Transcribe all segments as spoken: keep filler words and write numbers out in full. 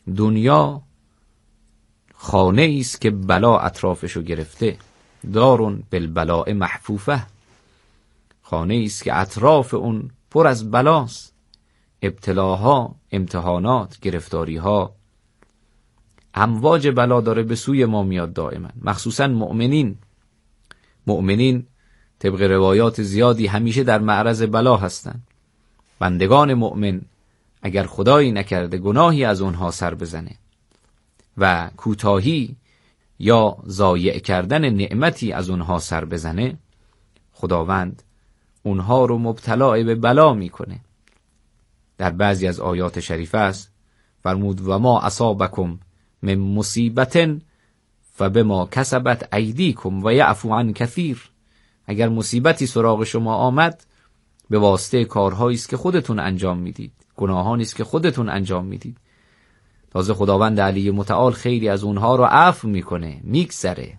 دنیا خانه است که بلا اطرافشو گرفته، دارون بالبلاء محفوفه، خانه است که اطراف اون پر از بلاست، ابتلاها، امتحانات، گرفتاریها، امواج بلا داره به سوی ما میاد دائما. مخصوصا مؤمنین مؤمنین طبق روایات زیادی همیشه در معرض بلا هستند. بندگان مؤمن اگر خدایی نکرده گناهی از اونها سر بزنه و کوتاهی یا ضایع کردن نعمتی از اونها سر بزنه، خداوند اونها رو مبتلا به بلا میکنه. در بعضی از آیات شریفه است فرمود و ما اصابکم من مصیبت فبما کسبت ایدیکم و یعفو عن کثیر. اگر مصیبتی سراغ شما آمد به واسطه کارهایی است که خودتون انجام میدید، گناهانی است که خودتون انجام میدید. تازه خداوند علی متعال خیلی از اونها رو عفو میکنه، میگذره.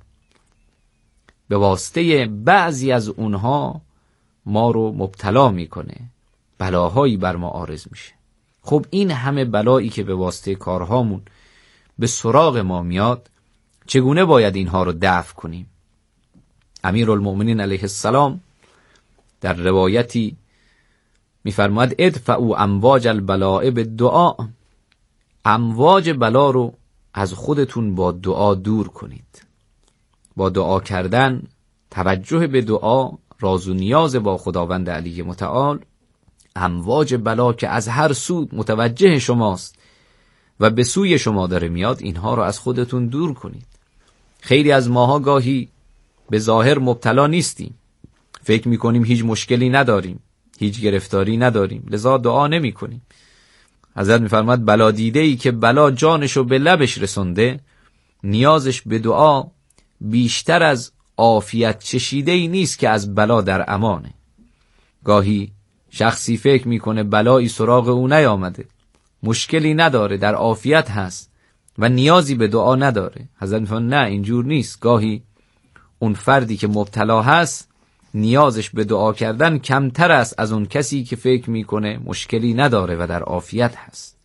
به واسطه بعضی از اونها ما رو مبتلا میکنه، بلاهایی بر ما عارض میشه. خب این همه بلایی که به واسطه کارهامون به سراغ ما میاد، چگونه باید اینها رو دفع کنیم؟ امیرالمؤمنین علیه السلام در روایتی میفرماید ادفعوا امواج البلاء بالدعاء، امواج بلا رو از خودتون با دعا دور کنید. با دعا کردن، توجه به دعا، راز و نیاز با خداوند علی متعال، امواج بلا که از هر سو متوجه شماست و به سوی شما داره میاد، اینها رو از خودتون دور کنید. خیلی از ماها گاهی به ظاهر مبتلا نیستیم، فکر میکنیم هیچ مشکلی نداریم، هیچ گرفتاری نداریم، لذا دعا نمی کنیم. حضرت میفرماد بلا دیده ای که بلا جانشو به لبش رسونده، نیازش به دعا بیشتر از عافیت چشیده ای نیست که از بلا در امانه. گاهی شخصی فکر میکنه بلایی سراغ او نیامده، مشکلی نداره، در عافیت هست و نیازی به دعا نداره. حضرت میفرماد نه، اینجور نیست. گاهی اون فردی که مبتلا هست نیازش به دعا کردن کمتر است از اون کسی که فکر میکنه مشکلی نداره و در عافیت هست.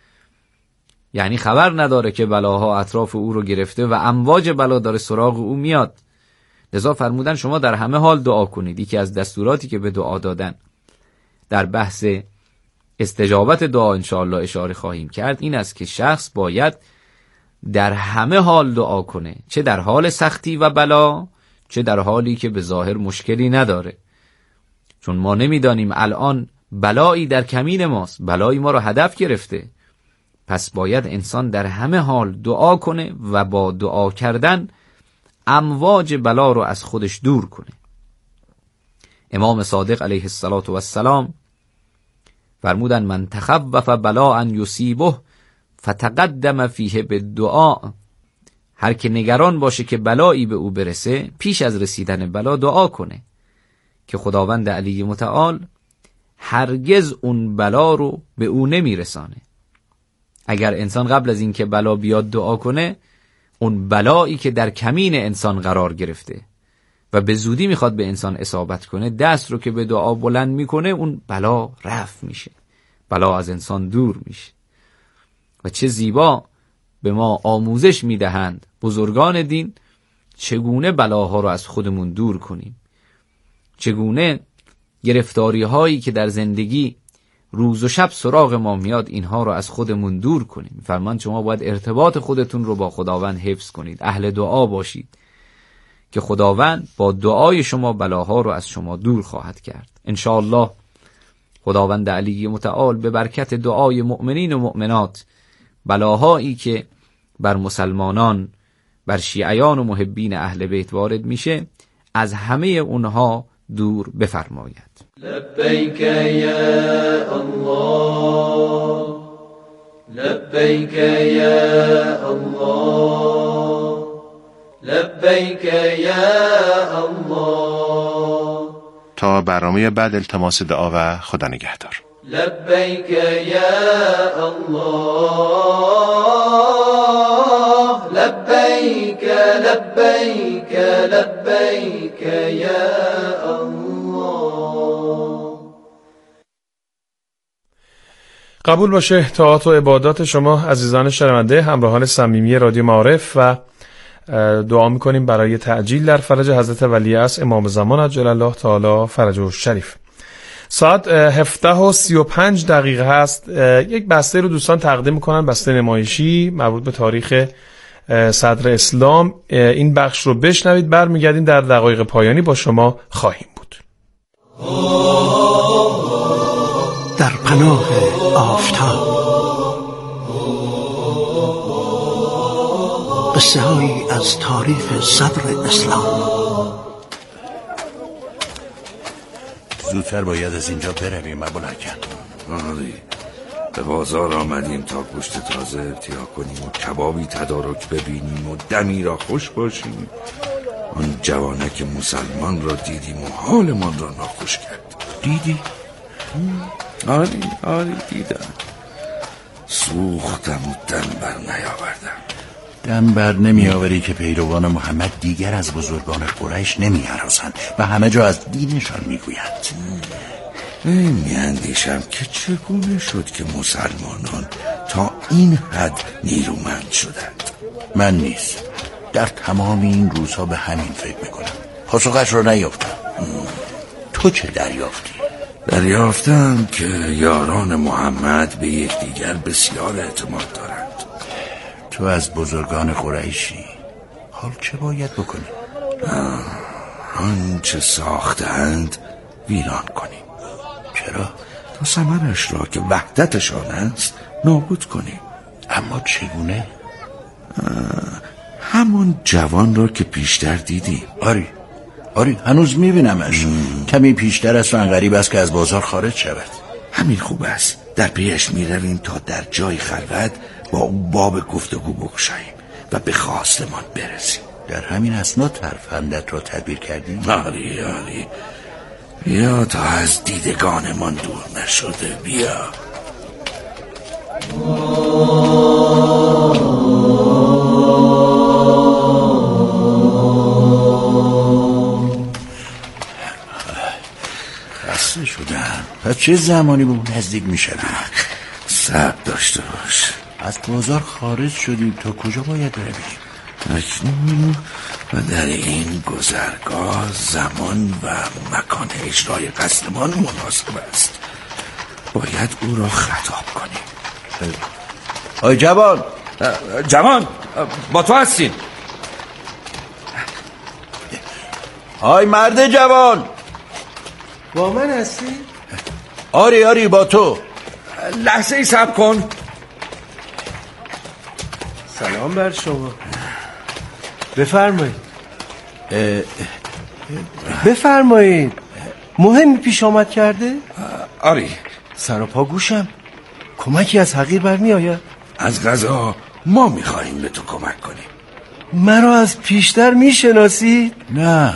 یعنی خبر نداره که بلاها اطراف او رو گرفته و امواج بلا داره سراغ او میاد. لذا فرمودن شما در همه حال دعا کنید. یکی از دستوراتی که به دعا دادن در بحث استجابت دعا انشاءالله اشاره خواهیم کرد این است که شخص باید در همه حال دعا کنه، چه در حال سختی و بلا، چه در حالی که به ظاهر مشکلی نداره. چون ما نمیدانیم الان بلایی در کمین ماست، بلایی ما رو هدف گرفته. پس باید انسان در همه حال دعا کنه و با دعا کردن امواج بلا رو از خودش دور کنه. امام صادق علیه السلام فرمودن من تخوف بلاء یصیبه فتقدم فیه بالدعاء. هر که نگران باشه که بلایی به او برسه، پیش از رسیدن بلا دعا کنه که خداوند علی متعال هرگز اون بلا رو به او نمیرسانه. اگر انسان قبل از این که بلا بیاد دعا کنه، اون بلایی که در کمین انسان قرار گرفته و به زودی میخواد به انسان اصابت کنه، دست رو که به دعا بلند میکنه، اون بلا رفع میشه، بلا از انسان دور میشه. و چه زیبا به ما آموزش میدهند بزرگان دین چگونه بلاها رو از خودمون دور کنیم، چگونه گرفتاری هایی که در زندگی روز و شب سراغ ما میاد اینها رو از خودمون دور کنیم. فرمان شما باید ارتباط خودتون رو با خداوند حفظ کنید، اهل دعا باشید که خداوند با دعای شما بلاها رو از شما دور خواهد کرد. انشاءالله خداوند علی متعال به برکت دعای مؤمنین و مؤمنات بلاهایی که بر مسلمانان، بر شیعیان و محبین اهل بیت وارد میشه، از همه اونها دور بفرماید. لبیک یا الله، لبیک یا الله، لبیک یا الله. تا برنامه بعد التماس دعا و خدا نگهدار. لبیک یا الله، لبیک لبیک لبیک یا الله. قبول باشه طاعات و عبادات شما عزیزان شنونده همراهان صمیمی رادیو معارف و دعا میکنیم برای تعجیل در فرج حضرت ولیعصر امام زمان عجل الله تعالی فرجه الشریف. ساعت هفده و سی و پنج دقیقه هست. یک بسته رو دوستان تقدیم میکنن، بسته نمایشی مربوط به تاریخ صدر اسلام. این بخش رو بشنوید، برمیگردیم در دقایق پایانی با شما خواهیم بود. در پناه آفتاب قصه هایی از تاریخ صدر اسلام. زودتر باید از اینجا برویم ابوالحکم. آری به بازار آمدیم تا گوشت تازه ارتیا کنیم و کبابی تدارک ببینیم و دمی را خوش باشیم. آن جوانک مسلمان را دیدیم و حالمان را ناخوش کرد. دیدی؟ آری آری دیدم. سوختم و دم بر نیاوردم. دم بر نمی آوری که پیروان محمد دیگر از بزرگان قریش نمی هراسند و همه جا از دینشان می گویند. می اندیشم که چگونه شد که مسلمانان تا این حد نیرومند شدند. من نیز در تمام این روزها به همین فکر می کنم. پاسخش را نیافتم. تو چه دریافتی؟ دریافتم که یاران محمد به یکدیگر بسیار اعتماد دارند. تو از بزرگان قریشی، حال چه باید بکنی؟ آنچه ساختند ویران کنیم. چرا؟ تا ثمرش را که وحدتشان است نابود کنیم. اما چگونه؟ همون جوان را که پیشتر دیدیم. آری آری هنوز میبینمش. کمی پیشتر از آن غریب است که از بازار خارج شود. همین خوب است. در پیش میرویم تا در جای خلوت با او باب گفتگو بگشاییم و به خواستمان برسیم. در همین اثنا ترفندت را تدبیر کردیم؟ آری آری بیا تا از دیدگانمان دور نشده. بیا. خسته شدم. پس چه زمانی به اون نزدیک می شدیم؟ صبر داشته باش. از بازار خارج شدیم، تا کجا باید برویم؟ اکنون و در این گذرگاه زمان و مکان اجرای قصدمان مناسب است. باید او را خطاب کنیم. آی جوان. جوان با تو هستیم. آی مرد جوان. با من هستی؟ آری آری با تو. لحظه ای صبر کن. سلام بر شما. بفرمایید. بفرمایید. مهمی پیش آمد کرده؟ آری. سر و پا گوشم. کمکی از حقیر برمی آید؟ از قضا ما میخواهیم به تو کمک کنیم. مرا از پیشتر میشناسید؟ نه.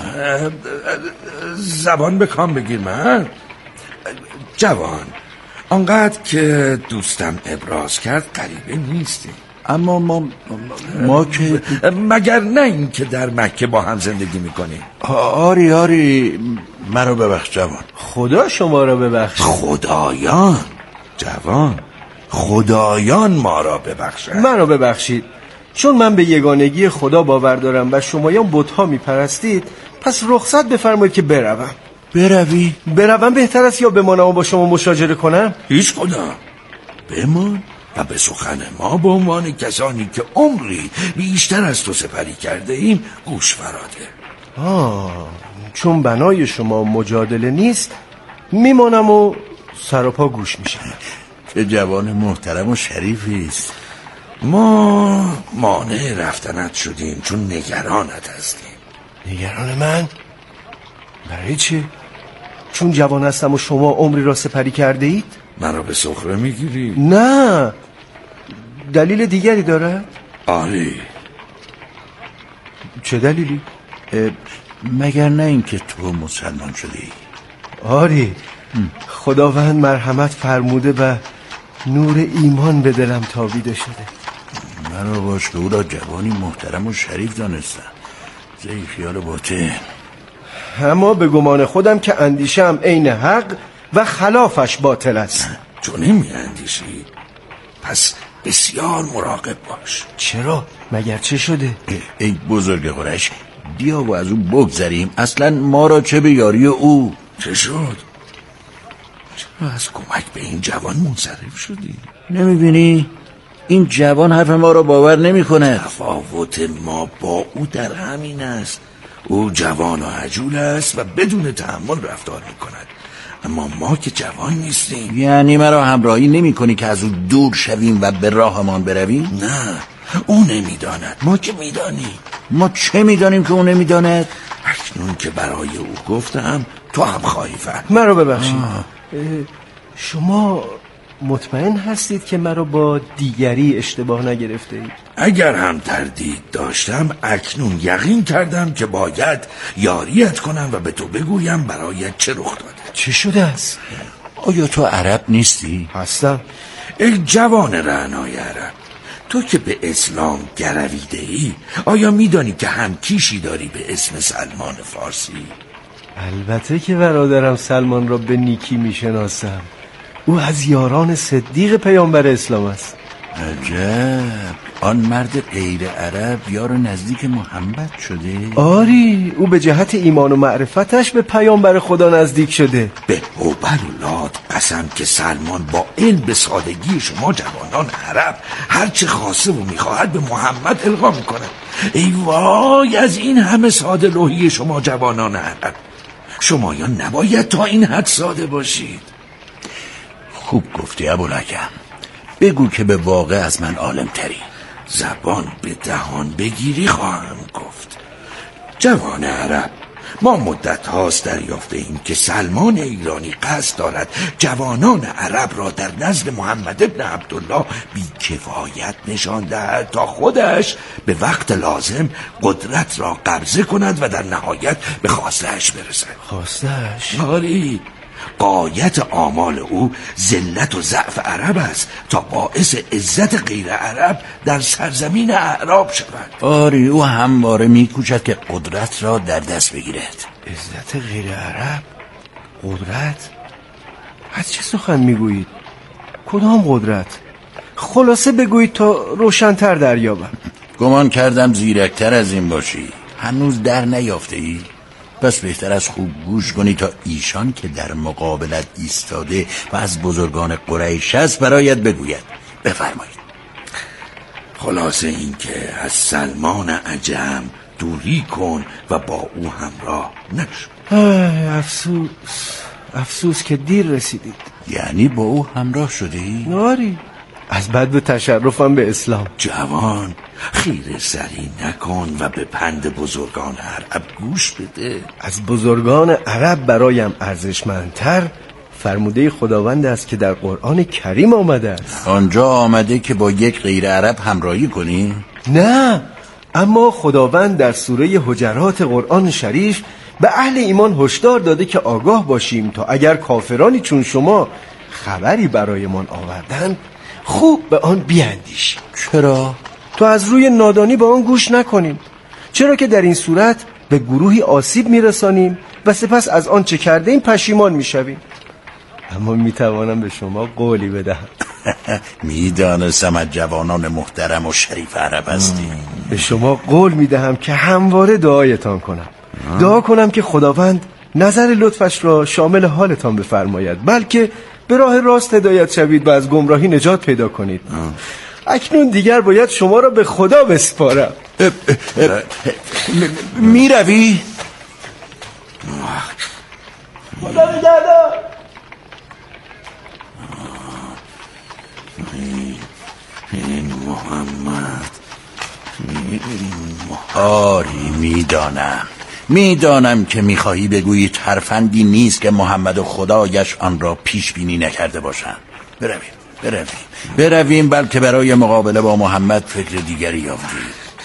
زبان به کام بگیر من. جوان آنقدر که دوستم ابراز کرد غریبه نیستیم. اما ما ما که مگر نه این که در مکه با هم زندگی میکنیم. آری آری مرا ببخش جوان. خدا شما را ببخش. خدایان جوان خدایان ما را ببخشند. مرا ببخشید. چون من به یگانگی خدا باور دارم و شمایان بت‌ها میپرستید، پس رخصت بفرمایید که بروم. بروی؟ بروم بهتر است یا بمانم و با شما مشاجره کنم؟ هیچ کدام. بمان و به سخن ما به عنوان کسانی که عمری بیشتر از تو سپری کرده ایم گوش فراده. آه چون بنای شما مجادله نیست، میمانم و سر و پا گوش میشم. چه جوان محترم و شریفی است. ما مانع رفتنت شدیم چون نگرانت هستیم. نگران من؟ برای چه؟ چون جوان هستم و شما عمری را سپری کرده اید؟ مرا به سخره میگیری؟ نه. دلیل دیگری داره؟ آری. چه دلیلی؟ مگر نه این که تو مسلمان شدی؟ آری. خداوند مرحمت فرموده و نور ایمان به دلم تابیده شده. مرا باش که او را جوانی محترم و شریف دانستم. زی خیال باطن. اما به گمان خودم که اندیشم عین حق و خلافش باطل است. تو نمیاندیشی؟ پس بسیار مراقب باش. چرا؟ مگر چه شده؟ ای بزرگ قریش، بیا و از او بگذریم. اصلا ما را چه به یاری او؟ چه شد؟ چرا از کمک به این جوان منصرف شدی؟ نمیبینی؟ این جوان حرف ما را باور نمی کنه. تفاوت ما با او در همین است. او جوان و عجول است و بدون تحمل رفتار می کند، اما ما که جوان نیستیم. یعنی مرا همراهی نمی کنی که از او دور شویم و به راهمان برویم؟ نه، او نمیداند، ما که میدانیم. ما چه میدانیم که او نمیداند؟ اکنون که برای او گفتم تو هم خواهی فهم. مرا ببخشید، شما مطمئن هستید که مرا با دیگری اشتباه نگرفته اید؟ اگر هم تردید داشتم اکنون یقین کردم که باید یاریت کنم و به تو بگویم برایت چه رخ داده. چه شده است؟ آیا تو عرب نیستی؟ هستم. ای جوان رعنای عرب، تو که به اسلام گرویده ای، آیا میدانی که هم کیشی داری به اسم سلمان فارسی؟ البته که برادرم سلمان را به نیکی میشناسم. او از یاران صدیق پیامبر اسلام است. عجب، آن مرد غیر عرب یار نزدیک محمد شده؟ آری، او به جهت ایمان و معرفتش به پیامبر خدا نزدیک شده. به هوبر و لات قسم که سلمان با علم به سادگی شما جوانان عرب هرچه خواسته و میخواهد به محمد القا میکند. ای وای از این همه ساده لوحی شما جوانان عرب. شما یا نباید تا این حد ساده باشید. خوب گفتی ابوالحکم، بگو که به واقع از من عالم تری. زبان به دهان بگیری خواهم گفت. جوان عرب، ما مدت هاست دریافته ایم که سلمان ایرانی قصد دارد جوانان عرب را در نزد محمد ابن عبدالله بی کفایت نشان دهد تا خودش به وقت لازم قدرت را قبضه کند و در نهایت به خواسته‌اش برسد. خواسته‌اش؟ آری، غایت آمال او ذلت و ضعف عرب است تا باعث عزت غیر عرب در سرزمین اعراب شود. آری، او همواره میکوشد که قدرت را در دست بگیرد. عزت غیر عرب؟ قدرت؟ از چه سخن میگویید؟ کدام قدرت؟ خلاصه بگویید تا روشن‌تر دریابم. گمان کردم زیرکتر از این باشی. هنوز در نیافته ای؟ پس بهتر از خوب گوش کنی تا ایشان که در مقابلت ایستاده و از بزرگان قریش است برایت بگوید. بفرمایید. خلاصه این که از سلمان عجم دوری کن و با او همراه نشو. افسوس افسوس که دیر رسیدید. یعنی با او همراه شدی؟ ناری، از بد به تشرفم به اسلام. جوان، خیره سری نکن و به پند بزرگان عرب گوش بده. از بزرگان عرب برایم ارزشمندتر فرموده خداوند است که در قرآن کریم آمده است. آنجا آمده که با یک غیر عرب همراهی کنی؟ نه، اما خداوند در سوره حجرات قرآن شریف به اهل ایمان هشدار داده که آگاه باشیم تا اگر کافرانی چون شما خبری برایمان آوردند خوب به آن بیاندیشیم. چرا؟ تو از روی نادانی به آن گوش نکنیم، چرا که در این صورت به گروهی آسیب میرسانیم و سپس از آن چه کرده این پشیمان میشویم. اما میتوانم به شما قولی بدهم. میدانستم از جوانان محترم و شریف عرب هستی. به شما قول میدهم که همواره دعایتان کنم. دعا کنم که خداوند نظر لطفش را شامل حالتان بفرماید، بلکه به راه راست هدایت شوید و از گمراهی نجات پیدا کنید. اکنون دیگر باید شما را به خدا بسپارم. می روی؟ خدا نگهدار. این محمد آری، میدانم میدانم که میخواهی بگویی ترفندی نیست که محمد و خدایش آن را پیش بینی نکرده باشند. برویم برویم برویم بلکه برای مقابله با محمد فکر دیگری یافتیم.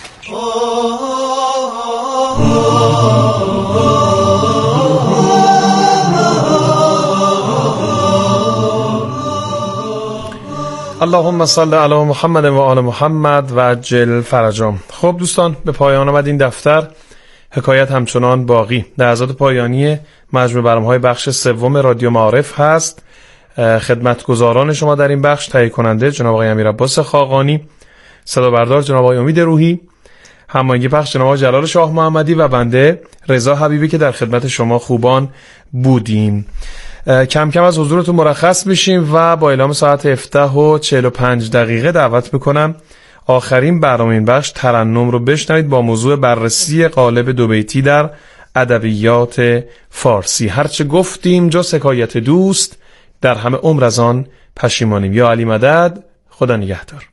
اللهم صل علی محمد و آل محمد و عجل فرجهم. خب دوستان، به پایان آمد این دفتر. حکایت همچنان باقی. لحظات پایانی مجموع برنامه‌های بخش سوم رادیو معارف هست. خدمتگزاران شما در این بخش تهیه کننده جناب آقای امیرعباس خاقانی، صدا بردار جناب آقای امید روحی، هماهنگی پخش جناب آقای جلال شاه محمدی و بنده رضا حبیبی که در خدمت شما خوبان بودیم. کم کم از حضورتون مرخص میشیم و با اعلام ساعت هفده و چهل و پنج دقیقه دعوت میکنم آخرین برنامه این بخش ترنم رو بشنوید با موضوع بررسی قالب دو بیتی در ادبیات فارسی. هرچه گفتیم جز حکایت دوست، در همه عمر از آن پشیمانیم. یا علی مدد. خدا نگهدار.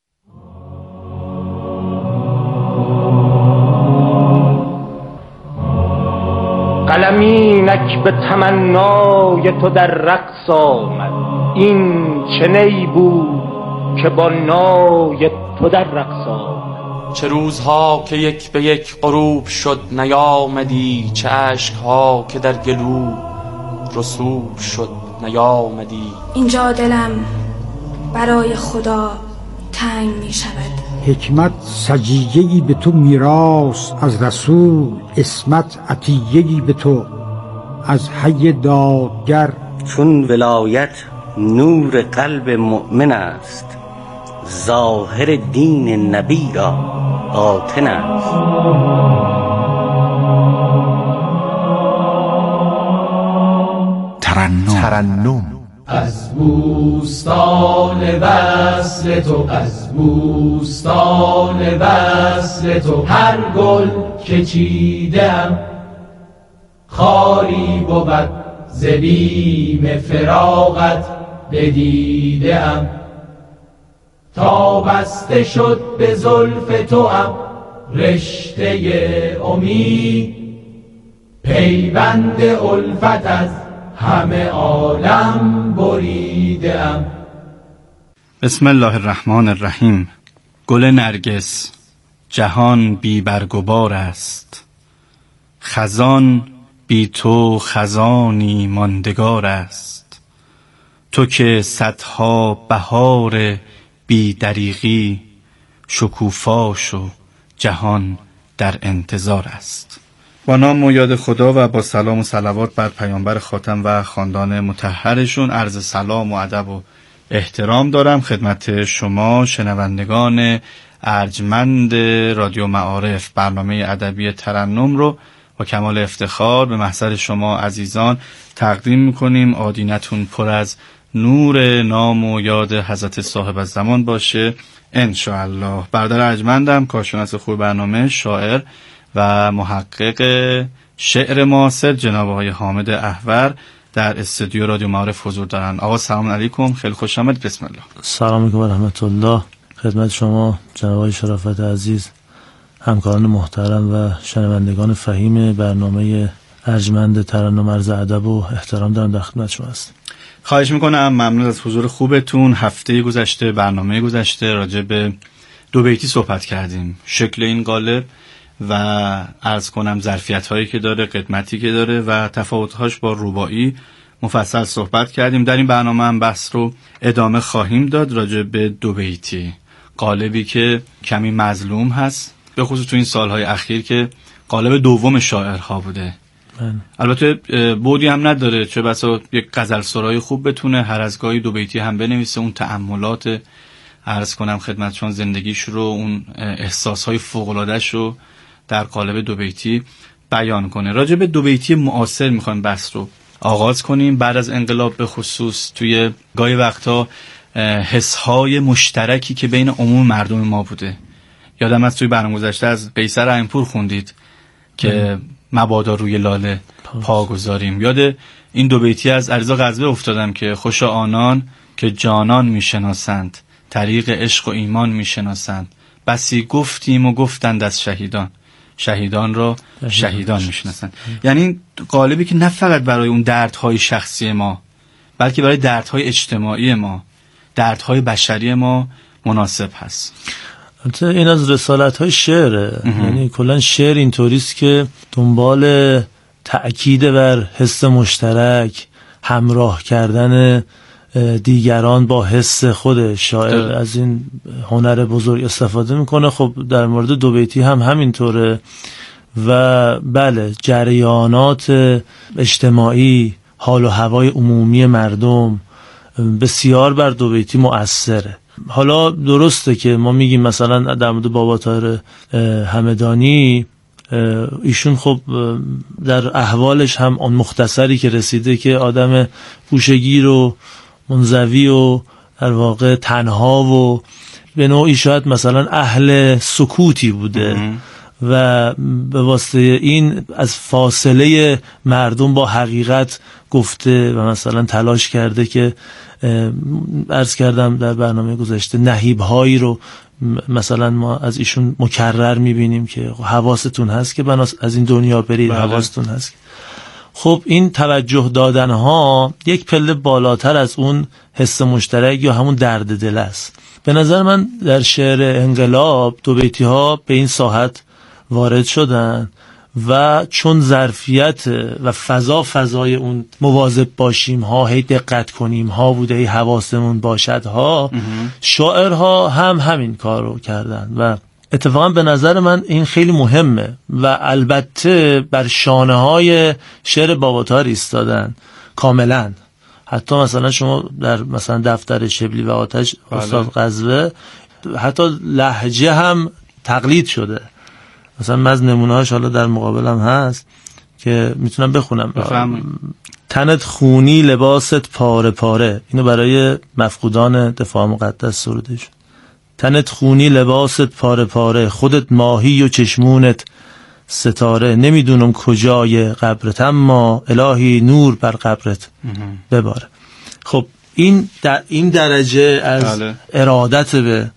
قلمینک به تمنای تو در رقص آمد، این چه نی بود که با نای تو در رقص آمد. چه روزها که یک به یک غروب شد نیامدی، چه اشکها که در گلو رسوب شد نیامدی. اینجا دلم برای خدا تنگ می شود. حکمت سجیه‌ای به تو میراث از رسول، اسمت عطیه‌ای به تو از حی دادگر. چون ولایت نور قلب مؤمن است، ظاهر دین نبی را باطن است. ترنم ترنم از بوستان وصل تو، از بوستان وصل تو هر گل که چیدم خاری بود ز بیم فراقت بدیدم. تا بسته شد به زلف تو هم رشته امید، پیوند الفت از همه عالم بریدم. بسم الله الرحمن الرحیم. گل نرگس جهان بی برگ و بار است، خزان بی تو خزانی ماندگار است. تو که صدها بهار بی دریغی، شکوفا شو جهان در انتظار است. با نام و یاد خدا و با سلام و صلوات بر پیامبر خاتم و خاندان مطهرشون عرض سلام و ادب و احترام دارم خدمت شما شنوندگان ارجمند رادیو معارف. برنامه ادبی ترنم رو با کمال افتخار به محضر شما عزیزان تقدیم میکنیم. آدینتون پر از نور نام و یاد حضرت صاحب الزمان باشه انشاءالله. برادر ارجمندم کارشناس خوب برنامه، شاعر و محقق شعر معاصر جناب آقای حامد احور در استودیو رادیو معارف حضور دارن. آقا سلام علیکم، خیلی خوش آمدید. بسم الله. سلام علیکم و رحمت الله خدمت شما جناب آقای شرافت عزیز، همکاران محترم و شنوندگان فهیم برنامه ارجمند ترنم. عرض ادب و احترام دارم در خدمت شما هستم. خواهش میکنم. ممنون از حضور خوبتون. هفته گذشته برنامه گذشته راجع به دو بیتی صحبت کردیم، شکل این قالب و عرض کنم ظرفیت هایی که داره، قدمتی که داره و تفاوت‌هاش با رباعی مفصل صحبت کردیم. در این برنامه هم بحث رو ادامه خواهیم داد راجع به دو بیتی، قالبی که کمی مظلوم هست، به خصوص تو این سالهای اخیر که قالب دوم شاعرها بوده. من. البته بودی هم نداره، چه بسا یک غزل سرای خوب بتونه هر از گاهی دو بیتی هم بنویسه، اون تأملات عرض کنم خدمتشون زندگیش رو، اون احساسهای فوق‌العاده‌اش رو در قالب دو بیتی بیان کنه. راجع به دو بیتی معاصر میخوایم بحث رو آغاز کنیم. بعد از انقلاب به خصوص توی گاهی وقتا حسهای مشترکی که بین عموم مردم ما بوده. یادم از توی برنامه گذشته از قیصر اینپور خوندید که مبادا روی لاله پا گذاریم. یاد این دو بیتی از علیرضا غزوه افتادم که خوشا آنان که جانان میشناسند، طریق عشق و ایمان میشناسند. بسی گفتیم و گفتند از شهیدان، شهیدان را شهیدان میشناسند. یعنی قالبی که نه فقط برای اون دردهای شخصی ما، بلکه برای دردهای اجتماعی ما، دردهای بشری ما مناسب هست. این از رسالت‌های شعره. یعنی کلا شعر اینطوریست که دنبال تأکید بر حس مشترک، همراه کردن دیگران با حس خود شاعر از این هنر بزرگ استفاده میکنه. خب در مورد دو بیتی هم همینطوره و بله، جریانات اجتماعی، حال و هوای عمومی مردم، بسیار بر دو بیتی مؤثره. حالا درسته که ما میگیم مثلا در مورد بابا طاهر همدانی، ایشون خب در احوالش هم آن مختصری که رسیده که آدم گوشه‌گیر و منزوی و در واقع تنها و به نوعی شاید مثلا اهل سکوتی بوده و به واسطه این از فاصله مردم با حقیقت گفته و مثلا تلاش کرده که عرض کردم در برنامه گذشته نهیب‌هایی رو مثلا ما از ایشون مکرر میبینیم که حواستون هست که بناس از این دنیا برید، بله. حواستون هست. خب این توجه دادن ها یک پله بالاتر از اون حس مشترک یا همون درد دل است. به نظر من در شعر انقلاب دو بیتی ها به این ساحت وارد شدن و چون ظرفیت و فضا فضای اون مواظب باشیم ها، هی دقت کنیم ها بوده، هی حواسمون باشد ها، شاعرها هم همین کار رو کردن و اتفاقا به نظر من این خیلی مهمه و البته بر شانه های شعر بابا طاهر ایستادن کاملا. حتی مثلا شما در مثلا دفتر شبلی و آتش استاد قزوه حتی لهجه هم تقلید شده. مثلا من از نمونه‌هاش حالا در مقابلم هست که میتونم بخونم. بفهم. تنت خونی لباست پاره پاره، اینو برای مفقودان دفاع مقدس سروده شد. تنت خونی لباست پاره پاره، خودت ماهی و چشمونت ستاره، نمیدونم کجای قبرت اما الهی نور بر قبرت بباره. خب این در این درجه از بله. ارادت به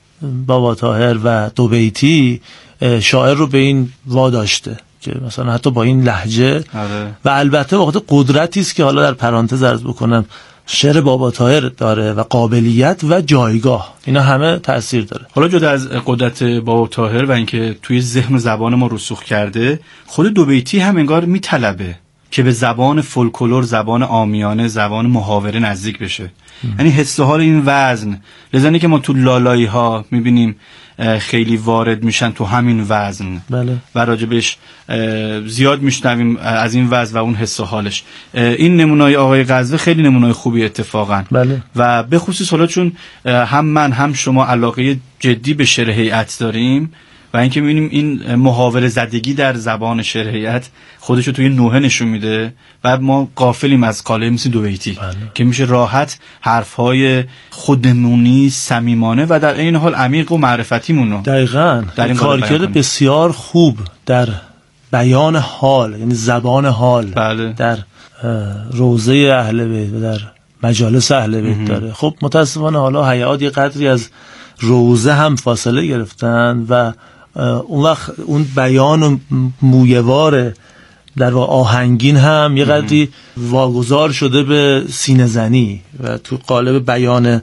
بابا طاهر و دو بیتی شاعر رو به این واداشته که مثلا حتی با این لهجه آره. و البته واقعا قدرتی است که حالا در پرانتز عرض بکنم شعر بابا طاهر داره و قابلیت و جایگاه، اینا همه تأثیر داره. حالا جدا از قدرت بابا طاهر و اینکه توی ذهن و زبان ما رسوخ کرده، خود دو بیتی هم انگار میطلبه که به زبان فولکلور، زبان عامیانه، زبان محاوره نزدیک بشه. یعنی حس و حال این وزن، لذا که ما تو لالایی ها میبینیم خیلی وارد میشن تو همین وزن بله. و راجبش زیاد میشنویم از این وزن و اون حس و حالش. این نمونه‌های آقای قزوه خیلی نمونه‌های خوبی اتفاقا بله. و به خصوص حالا چون هم من هم شما علاقه جدی به شعر هیئت داریم و اینکه می‌بینیم این محاوره زدگی در زبان شعر هیئت خودشو توی نوحه نشون میده و ما غافلیم از قالب مثل دو بیتی بله. که میشه راحت حرف‌های خودمونی، صمیمانه و در این حال عمیق و معرفتیمون رو دقیقاً کارکرد بسیار خوب در بیان حال، یعنی زبان حال بله. در روضه اهل بیت و در مجالس اهل بیت داره. خب متاسفانه حالا هیئات یه قدری از روضه هم فاصله گرفتن و اون وقت اون بیان مویوار در واقع آهنگین هم یه قدری واگذار شده به سینه زنی و تو قالب بیان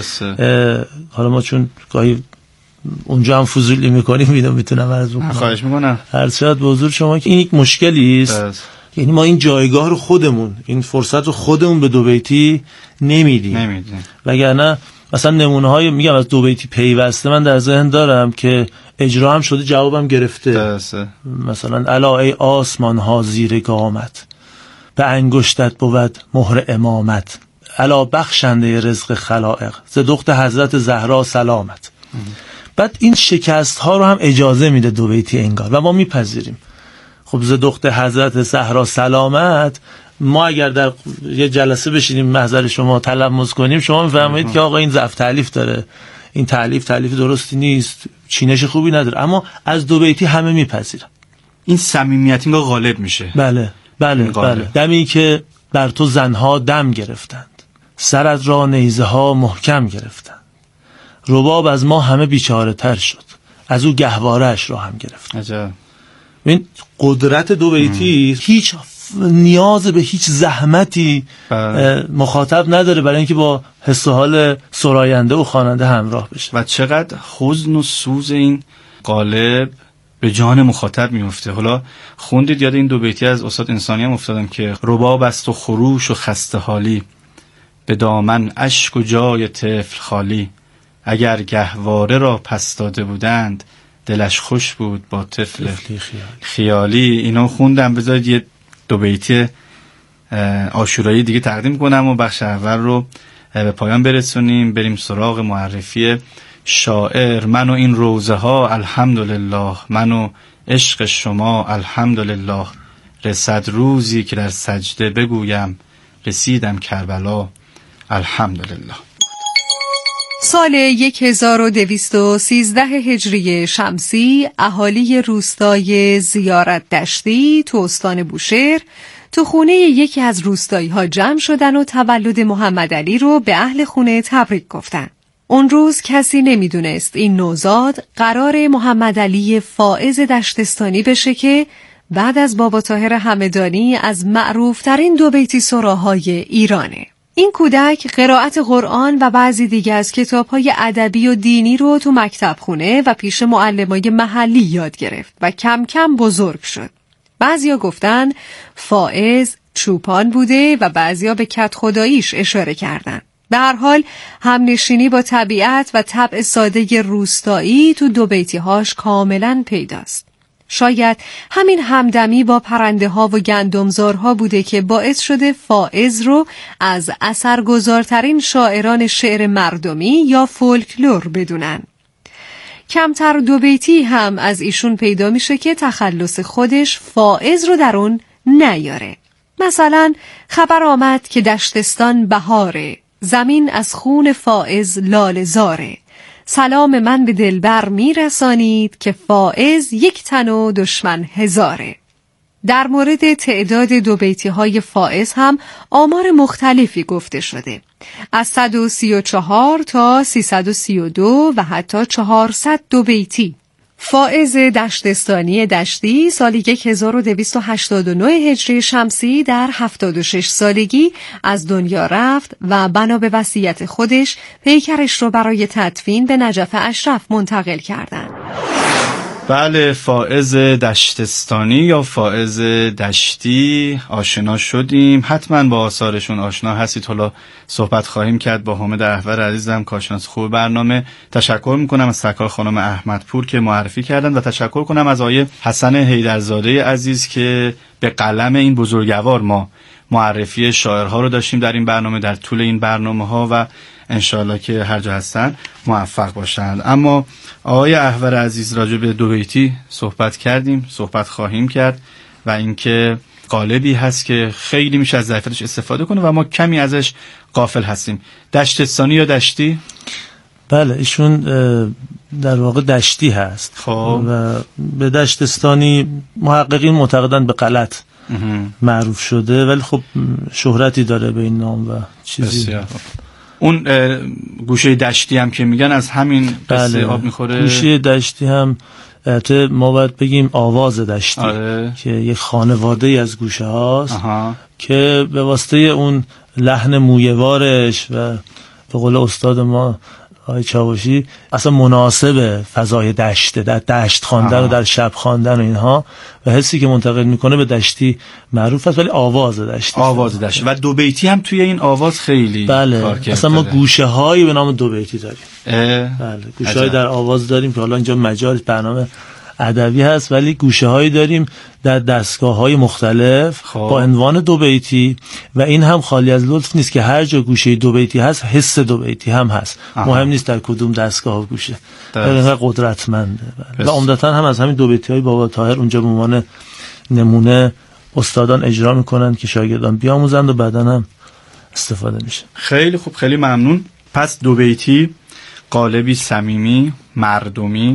درسته. حالا ما چون گاهی اونجا هم فضولی میکنیم میدونم میتونم عرض بکنم. خواهش میکنم. عرض شد به حضور شما که این یک مشکلی است. یعنی ما این جایگاه رو خودمون، این فرصت رو خودمون به دو بیتی نمیدیم. نمیدیم. وگرنه مثلا نمونه های میگم از دو بیتی پیوسته من در ذهن دارم که اجرا هم شده، جوابم گرفته. درسته. مثلا الا ای آسمان ها زیر گامت، به انگشتت بود مهر امامت، الا بخشنده رزق خلائق، ز دخت حضرت زهرا سلامت. ام. بعد این شکست ها رو هم اجازه میده دو بیتی انگار و ما میپذیریم. خب ز دخت حضرت زهرا سلامت، ما اگر در یه جلسه بشینیم محضر شما تلمس کنیم، شما میفرمایید که آقا این ضعف تالیف داره، این تالیف تالیف درستی نیست، چینش خوبی نداره، اما از دو بیتی همه میپذیرن. این صمیمیت اینگاه غالب میشه. بله بله بله. دمی که بر تو زنها دم گرفتند، سرت را نیزه ها محکم گرفتند، رباب از ما همه بیچاره تر شد، از او گهواره‌اش را هم گرفت. عجب. این قدرت دو بیتی هیچ نیاز به هیچ زحمتی مخاطب نداره برای اینکه با حس و حال سراینده و خواننده همراه بشه. و چقدر حزن و سوز این قالب به جان مخاطب میفته. حالا خوندید یاد این دو بیتی از استاد انسانی هم افتادم که رباب است و خروش و خسته حالی، به دامن اشک و جای طفل خالی، اگر گهواره را پس داده بودند دلش خوش بود با طفل خیالی. خیالی اینا خوندم. بذارید یه دو بیتی عاشورایی دیگه تقدیم کنم و بخش اول رو به پایان برسونیم، بریم سراغ معرفی شاعر. من و این روزه ها الحمدلله، من و عشق شما الحمدلله، رسد روزی که در سجده بگویم رسیدم کربلا الحمدلله. سال هزار و دویست و سیزده هجری شمسی اهالی روستای زیارت دشتی تو استان بوشهر تو خونه یکی از روستایی ها جمع شدن و تولد محمد علی رو به اهل خونه تبریک گفتن. اون روز کسی نمیدونست این نوزاد قرار محمد علی فائز دشتستانی بشه که بعد از بابا طاهر همدانی از معروفترین دو بیتی سراهای ایرانه. این کودک قرائت قرآن و بعضی دیگه از کتاب‌های ادبی و دینی رو تو مکتب خونه و پیش معلمای محلی یاد گرفت و کم کم بزرگ شد. بعضیا گفتن فائز چوپان بوده و بعضیا به کت خداییش اشاره کردن. به هر حال همنشینی با طبیعت و طبع ساده روستایی تو دو بیتی‌هاش کاملاً پیداست. شاید همین همدمی با پرنده ها و گندمزارها بوده که باعث شده فائز رو از اثرگذارترین شاعران شعر مردمی یا فولکلور بدونن. کمتر دو بیتی هم از ایشون پیدا میشه که تخلص خودش فائز رو در اون نیاره. مثلا خبر آمد که دشتستان بهاره، زمین از خون فائز لاله زاره، سلام من به دلبر میرسانید که فائز یک تن و دشمن هزاره. در مورد تعداد دو بیتی های فائز هم آمار مختلفی گفته شده، از صد و سی و چهار تا سیصد و سی و دو و حتی چهارصد دو بیتی. فائز دشتستانی دشتی سال هزار و دویست و هشتاد و نه هجری شمسی در هفتاد و شش سالگی از دنیا رفت و بنا به وصیت خودش پیکرش رو برای تدفین به نجف اشرف منتقل کردند. بله، فائز دشتستانی یا فائز دشتی آشنا شدیم. حتما با آثارشون آشنا هستید. حالا صحبت خواهیم کرد با حامد احور عزیزم، کارشناس خوب برنامه. تشکر میکنم از سرکار خانم احمدپور که معرفی کردن و تشکر کنم از آقای حسن حیدرزاده عزیز که به قلم این بزرگوار ما معرفی شاعرها رو داشتیم در این برنامه، در طول این برنامه ها، و انشالله که هر جا هستن موفق باشند. اما آقای احور عزیز راجع به دو بیتی صحبت کردیم، صحبت خواهیم کرد و اینکه قالبی هست که خیلی میشه از ظرفیتش استفاده کنه و ما کمی ازش غافل هستیم. دشتستانی یا دشتی؟ بله، ایشون در واقع دشتی هست. خب و به دشتستانی محققین معتقدن به غلط معروف شده، ولی خب شهرتی داره به این نام و چیزی. بسیار. اون گوشه دشتی هم که میگن از همین قصه بله. آب میخوره. گوشه دشتی هم البته ما باید بگیم آواز دشتی. آره. که یک خانواده ای از گوشه هاست. آها. که به واسطه اون لحن مویوارش و به قول استاد ما آقای چاوشی اصلا مناسب فضای دشته، در دشت خواندن و در شب خواندن و اینها، و حسی که منتقل میکنه به دشتی معروف است. ولی آواز دشتی، آواز دشتی و دو بیتی هم توی این آواز خیلی بله. کار کرده. اصلا ما گوشه هایی به نام دو بیتی داریم. بله، گوشه هایی در آواز داریم که حالا اینجا مجال برنامه ادبی هست، ولی گوشه هایی داریم در دستگاه های مختلف خواه. با عنوان دو بیتی، و این هم خالی از لطف نیست که هر جا گوشه دو بیتی هست حس دو بیتی هم هست. آها. مهم نیست در کدوم دستگاه گوشه، اینقدر قدرتمنده. و عمدتا هم از همین دو بیتی های بابا طاهر اونجا به عنوان نمونه استادان اجرا میکنن که شاگردان بیاموزند و بعدن هم استفاده میشه. خیلی خوب، خیلی ممنون. پس دو بیتی قالبی صمیمی، مردمی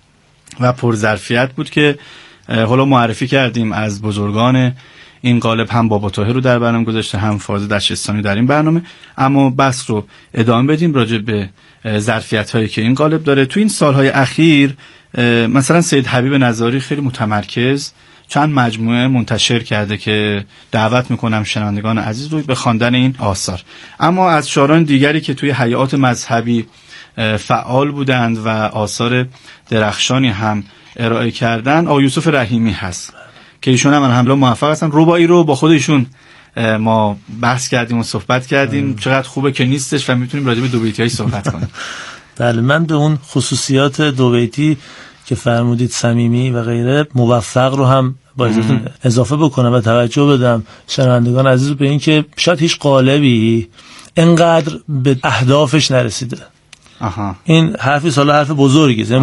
و پرظرفیت بود که حالا معرفی کردیم از بزرگان این قالب. هم بابا طاهر رو در برنامه گذاشته، هم فائز دشتستانی در این برنامه. اما بس رو ادامه بدیم راجع به ظرفیت هایی که این قالب داره. تو این سالهای اخیر مثلا سید حبیب نظاری خیلی متمرکز چند مجموعه منتشر کرده که دعوت میکنم شنوندگان عزیز رو به خواندن این آثار. اما از شاعران دیگری که توی حیات مذهبی فعال بودند و آثار درخشانی هم ارائه کردن، آقای یوسف رحیمی هست که ایشون هم الحمدلله موفق هستن. رباعی رو با خودشون ما بحث کردیم و صحبت کردیم ام. چقدر خوبه که نیستش و میتونیم راجع به دو بیتی‌هاش صحبت کنیم. بله، من به اون خصوصیات دو بیتی که فرمودید صمیمی و غیره موفق رو هم با اجازهتون اضافه بکنم و توجه بدم شنوندگان عزیز به این که شاید هیچ قالبی انقدر به اهدافش نرسیده. آها. این حرفی سالا حرف بزرگیه.